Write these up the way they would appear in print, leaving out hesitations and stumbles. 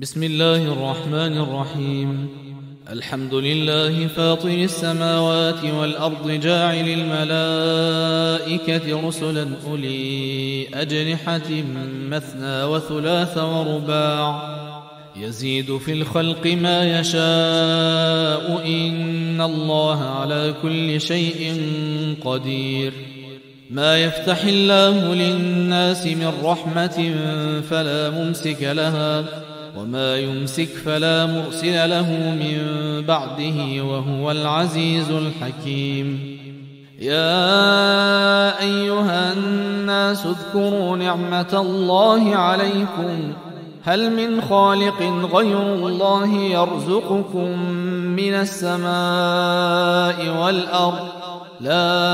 بسم الله الرحمن الرحيم. الحمد لله فاطر السماوات والأرض جاعل الملائكة رسلا أولي أجنحة مثنى وثلاث ورباع يزيد في الخلق ما يشاء إن الله على كل شيء قدير. ما يفتح الله للناس من رحمة فلا ممسك لها وما يمسك فلا مرسل له من بعده وهو العزيز الحكيم. يا أيها الناس اذكروا نعمة الله عليكم هل من خالق غير الله يرزقكم من السماء والأرض لا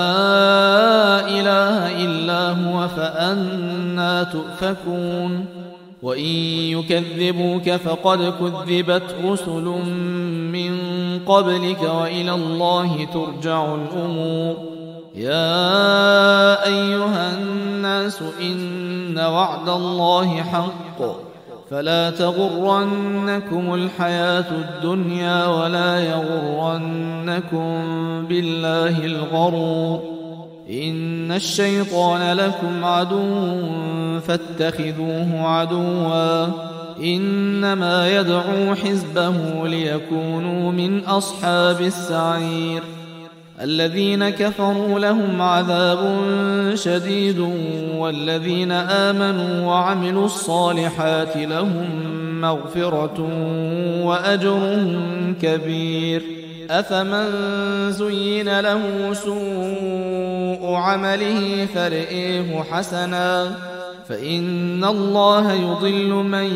إله إلا هو فأنى تؤفكون. وإن يكذبوك فقد كذبت رسل من قبلك وإلى الله ترجع الأمور. يا أيها الناس إن وعد الله حق فلا تغرنكم الحياة الدنيا ولا يغرنكم بالله الغرور. إن الشيطان لكم عدو فاتخذوه عدوا إنما يدعو حزبه ليكونوا من أصحاب السعير. الذين كفروا لهم عذاب شديد والذين آمنوا وعملوا الصالحات لهم مغفرة وأجر كبير. أفمن زين له سوء عمله فرئيه حسنا فإن الله يضل من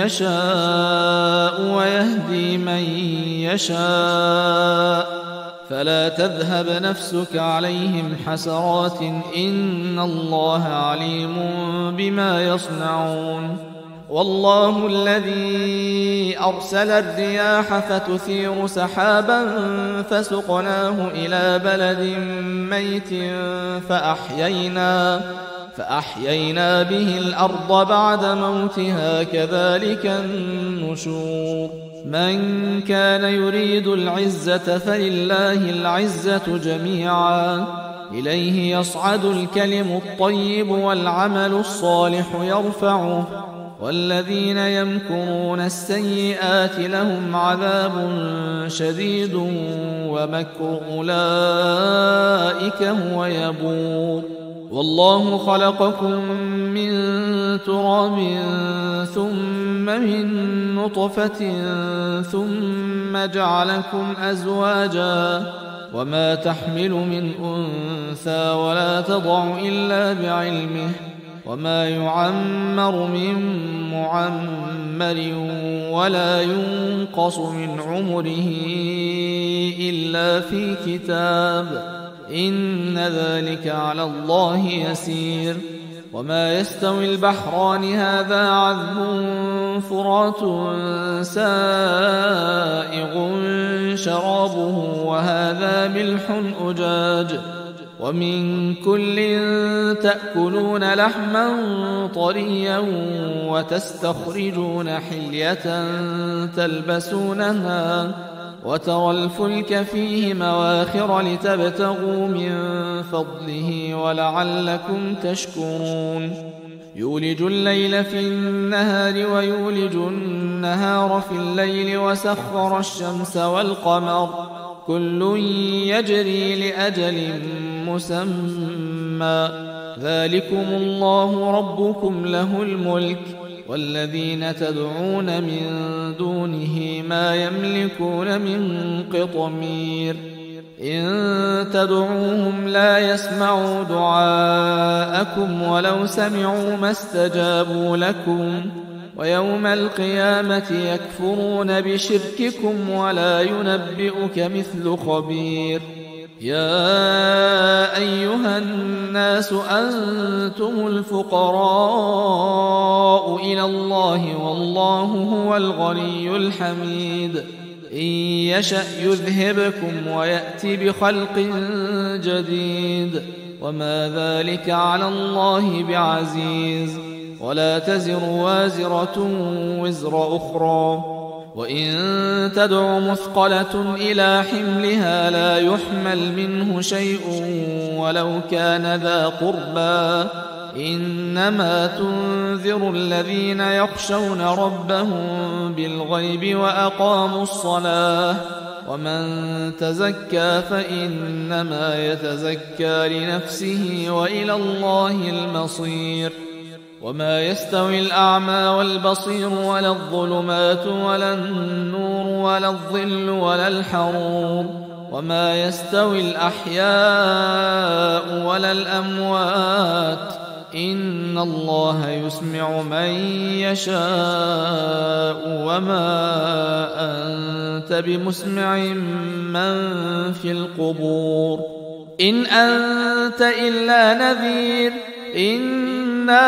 يشاء ويهدي من يشاء فلا تذهب نفسك عليهم حسرات إن الله عليم بما يصنعون. والله الذي أرسل الرياح فتثير سحابا فسقناه إلى بلد ميت فأحيينا به الأرض بعد موتها كذلك النشور. من كان يريد العزة فلله العزة جميعا إليه يصعد الكلم الطيب والعمل الصالح يرفعه والذين يمكرون السيئات لهم عذاب شديد ومكر أولئك هو يبور. والله خلقكم من تراب ثم من نطفة ثم جعلكم أزواجا وما تحمل من أنثى ولا تضع إلا بعلمه وما يعمر من معمر ولا ينقص من عمره إلا في كتاب إن ذلك على الله يسير. وما يستوي البحران هذا عذب فرات سائغ شرابه وهذا ملح أجاج ومن كل تأكلون لحما طريا وتستخرجون حلية تلبسونها وترى الفلك فيه مواخر لتبتغوا من فضله ولعلكم تشكرون. يولج الليل في النهار ويولج النهار في الليل وسخر الشمس والقمر كل يجري لأجل مسمى ذلكم الله ربكم له الملك والذين تدعون من دونه ما يملكون من قطمير. إن تدعوهم لا يسمعوا دعاءكم ولو سمعوا ما استجابوا لكم ويوم القيامة يكفرون بشرككم ولا ينبئك مثل خبير. يا أيها الناس أنتم الفقراء إلى الله والله هو الغني الحميد. إن يشأ يذهبكم ويأتي بخلق جديد وما ذلك على الله بعزيز. ولا تزر وازرة وزر أخرى، وإن تدع مثقلة إلى حملها لا يحمل منه شيء ولو كان ذا قربى، إنما تنذر الذين يخشون ربهم بالغيب وأقاموا الصلاة، ومن تزكى فإنما يتزكى لنفسه وإلى الله المصير. وما يستوي الأعمى والبصير ولا الظلمات ولا النور ولا الظل ولا الحرور، وما يستوي الأحياء ولا الأموات، إن الله يسمع من يشاء وما أنت بمسمع من في القبور، إن أنت إلا نذير، إنا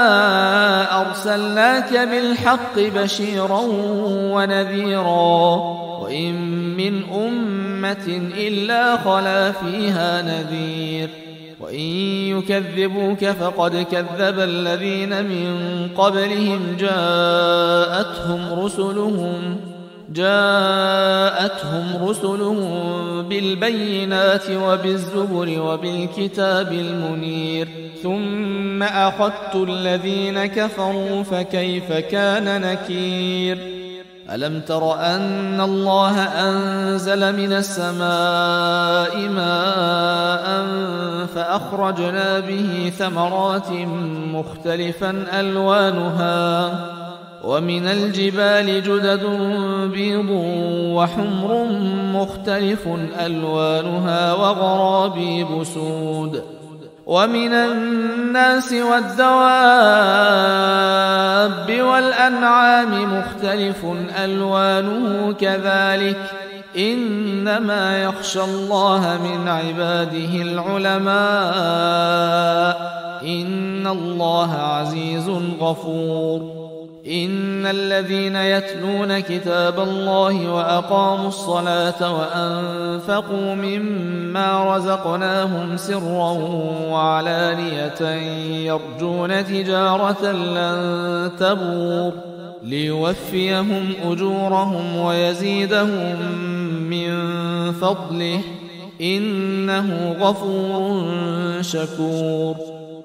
أرسلناك بالحق بشيرا ونذيرا، وإن من أمة إلا خلا فيها نذير، وإن يكذبوك فقد كذب الذين من قبلهم جاءتهم رسلهم بالبينات وبالزبر وبالكتاب المنير، ثم أخذت الذين كفروا فكيف كان نكير. ألم تر أن الله أنزل من السماء ماء فأخرجنا به ثمرات مختلفا ألوانها، ومن الجبال جدد بيض وحمر مختلف ألوانها وغرابيب سود، ومن الناس والدواب والأنعام مختلف ألوانه كذلك، إنما يخشى الله من عباده العلماء، إن الله عزيز غفور. إن الذين يتلون كتاب الله وأقاموا الصلاة وأنفقوا مما رزقناهم سرا وعلانية يرجون تجارة لن تبور ليوفيهم أجورهم ويزيدهم من فضله، إنه غفور شكور.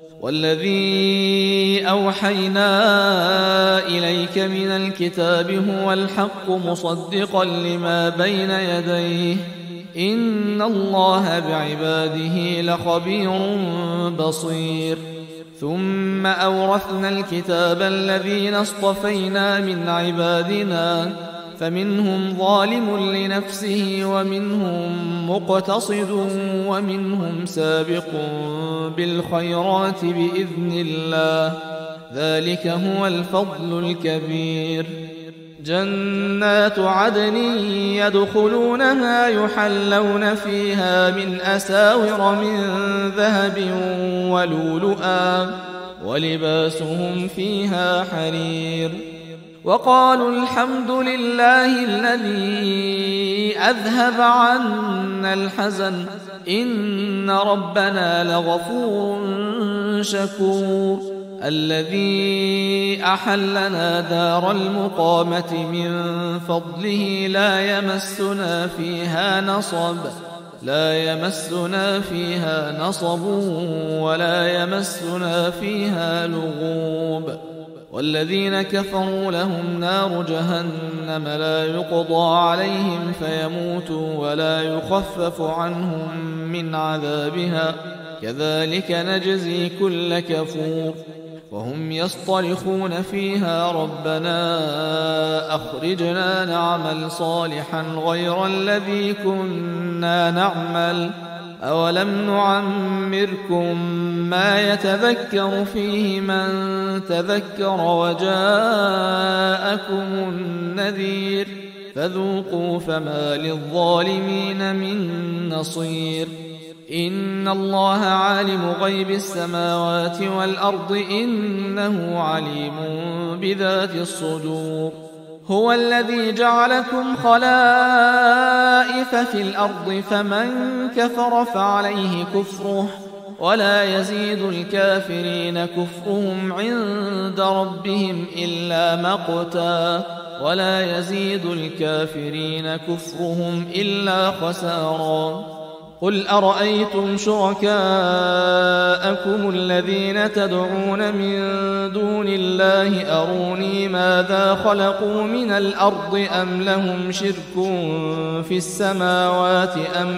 والذي أوحينا إليك من الكتاب هو الحق مصدقا لما بين يديه، إن الله بعباده لخبير بصير. ثم أورثنا الكتاب الذين اصطفينا من عبادنا، فمنهم ظالم لنفسه ومنهم مقتصد ومنهم سابق بالخيرات بإذن الله، ذلك هو الفضل الكبير. جنات عدن يدخلونها يحلون فيها من أساور من ذهب ولؤلؤا، ولباسهم فيها حرير. وقالوا الحمد لله الذي أذهب عنا الحزن إن ربنا لغفور شكور، الذي أحلنا دار المقامة من فضله لا يمسنا فيها نصب ولا يمسنا فيها لغوب. والذين كفروا لهم نار جهنم لا يقضى عليهم فيموتوا ولا يخفف عنهم من عذابها، كذلك نجزي كل كفور. وهم يصطرخون فيها ربنا أخرجنا نعمل صالحا غير الذي كنا نعمل، أولم نعمركم ما يتذكر فيه من تذكر وجاءكم النذير، فذوقوا فما للظالمين من نصير. إن الله عالم غيب السماوات والأرض إنه عليم بذات الصدور. هو الذي جعلكم خلائف في الأرض، فمن كفر فعليه كفره ولا يزيد الكافرين كفرهم عند ربهم إلا مقتا ولا يزيد الكافرين كفرهم إلا خسارا قل أرأيتم شركاءكم الذين تدعون من دون الله أروني ماذا خلقوا من الأرض أم لهم شرك في السماوات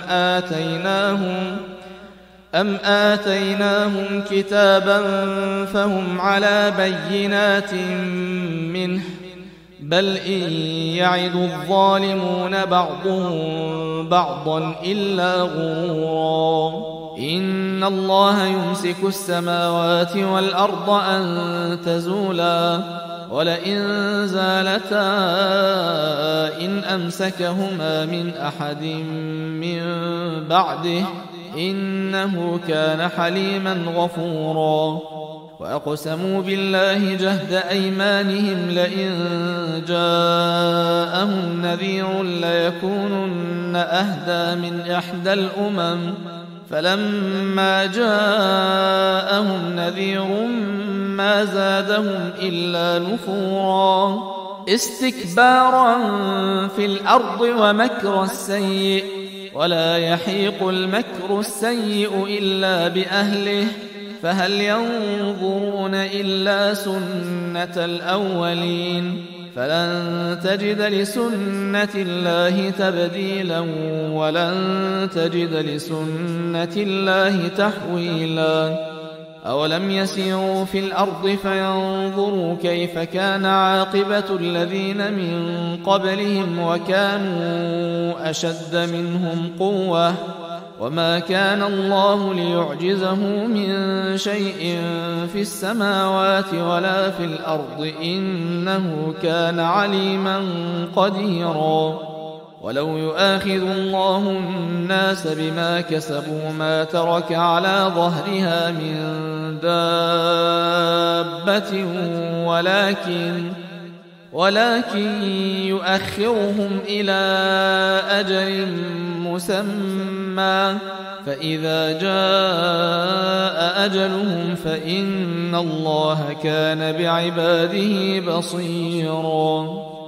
أم آتيناهم كتابا فهم على بينات منه بل إن يعد الظالمون بعضهم بعضا إلا غرورا إن الله يمسك السماوات والأرض أن تزولا ولئن زالتا إن أمسكهما من أحد من بعده إنه كان حليما غفورا وأقسموا بالله جهد أيمانهم لئن جاءهم نذير ليكونن أهدى من إحدى الأمم فلما جاءهم نذير ما زادهم إلا نفورا استكبارا في الأرض ومكر السيء ولا يحيق المكر السيء إلا بأهله فهل ينظرون إلا سنة الأولين فلن تجد لسنة الله تبديلا ولن تجد لسنة الله تحويلا أولم يسيروا في الأرض فينظروا كيف كان عاقبة الذين من قبلهم وكانوا أشد منهم قوة وما كان الله ليعجزه من شيء في السماوات ولا في الأرض إنه كان عليما قديرا ولو يؤاخذ الله الناس بما كسبوا ما ترك على ظهرها من دابة ولكن يؤخرهم إلى أجل مسمى فإذا جاء أجلهم فإن الله كان بعباده بصيرا